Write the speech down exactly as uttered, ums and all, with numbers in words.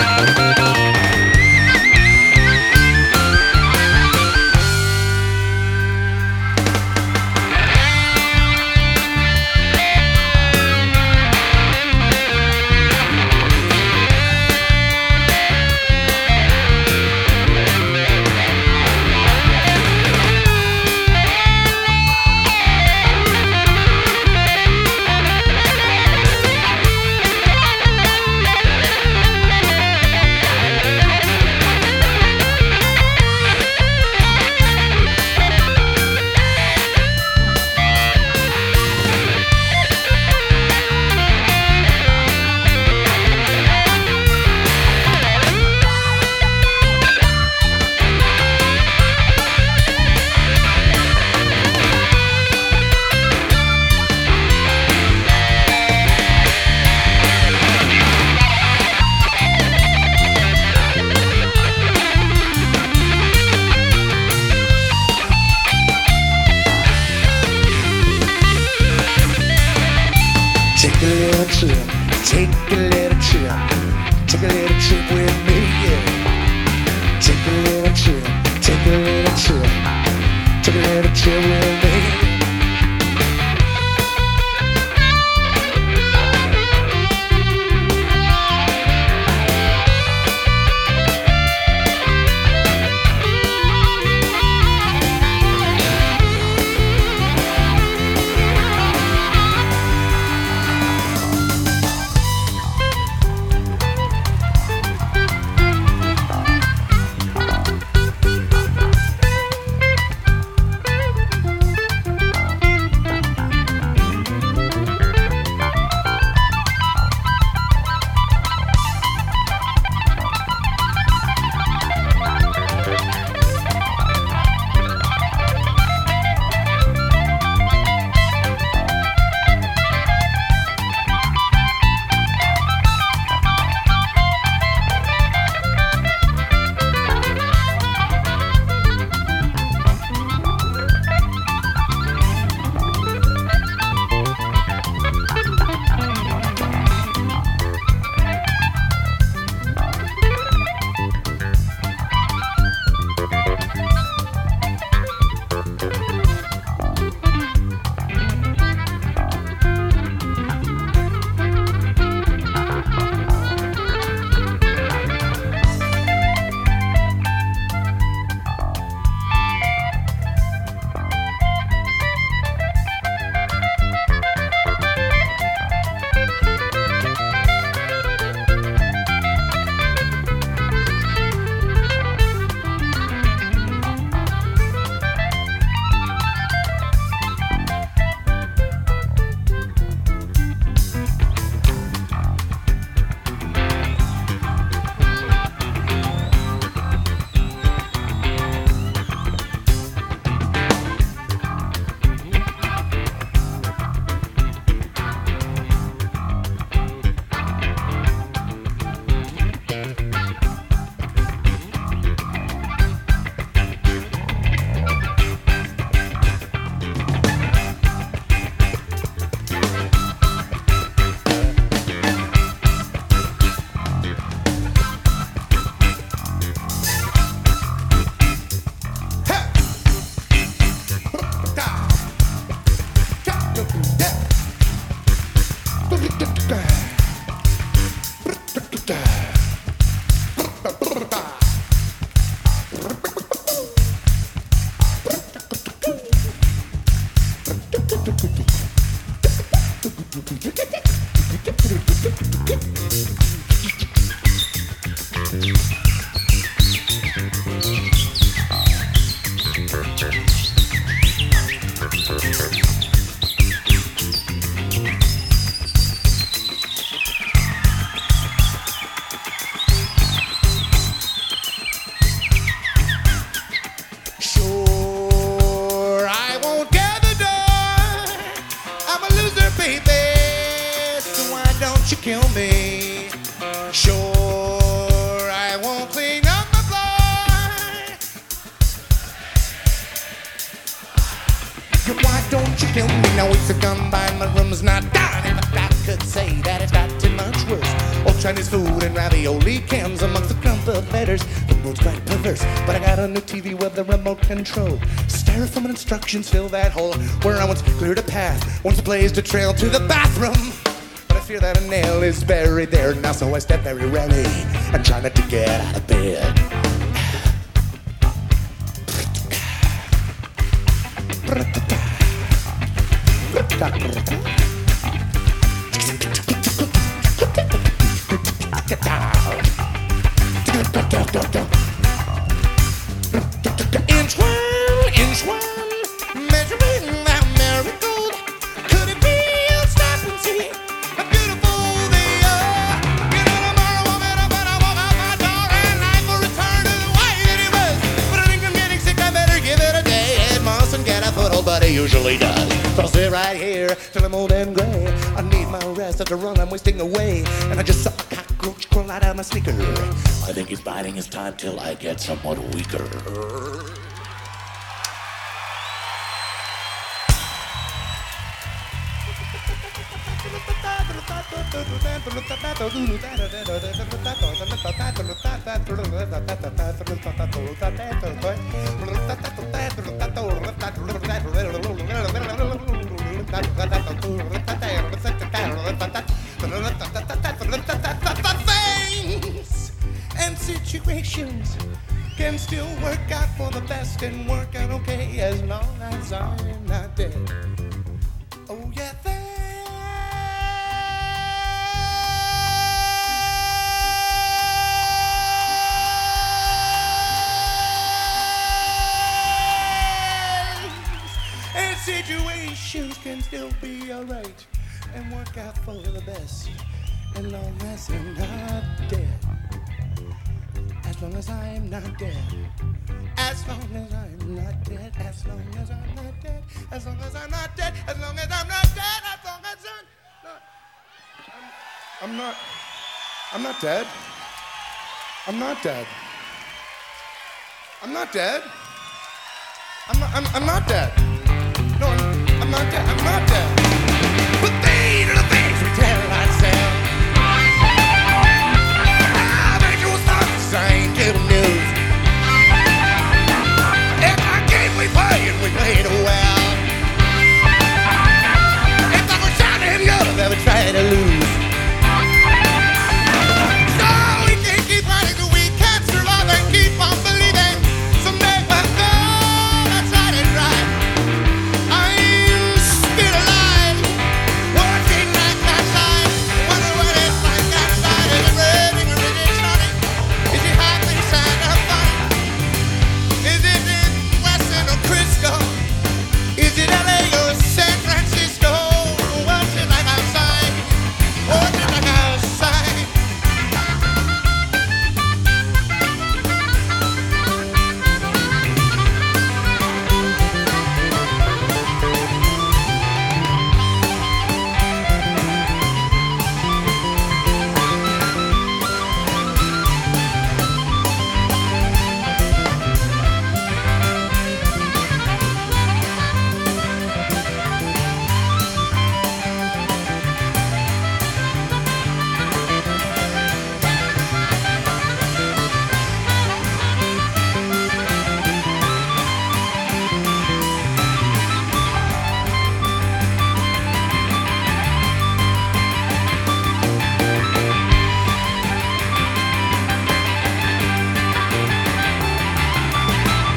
Take a little trip, take a little trip, take a little trip with me, yeah. Take a little trip, take a little trip, take a little trip with me. Kill me. Sure, I won't clean up the floor. Why don't you kill me? Now it's a gun by my room's not down. If I could say that it's not too much worse. Old Chinese food and ravioli cans amongst the crumpled letters. The mood's quite perverse, but I got a new T V with the remote control. Styrofoam and instructions fill that hole where I once cleared a path, once blazed a trail to the bathroom. But I fear that a nail is buried there now, so I step very ready and try not to get out of bed. Inch one, inch one, measuring that marigold. Could it be? I'll stop and see how beautiful they are. You know, tomorrow I'll get up and I'll walk out my door and life will return to the way that it was. But I think I'm getting sick, I better give it a day. It mustn't get a foothold, but it usually does. So I'll sit right here till I'm old and gray. I need my rest after run I'm wasting away. And I just saw a cockroach crawl out of my sneaker. I think he's biding his time till I get somewhat weaker. Things and situations can still work out for the best and work out okay as long as I'm not dead. Oh yeah, things and situations can still be alright and work out for the best as long as I'm not dead. As long as I'm not dead. As long as I'm not dead. As long as I'm not dead. As long as I'm not dead. As long as I'm not dead. As long as I'm not. I'm, I'm not. I'm not dead. I'm not dead. I'm not dead. I'm not. I'm, I'm not dead. No, I'm, I'm not dead. I'm not dead.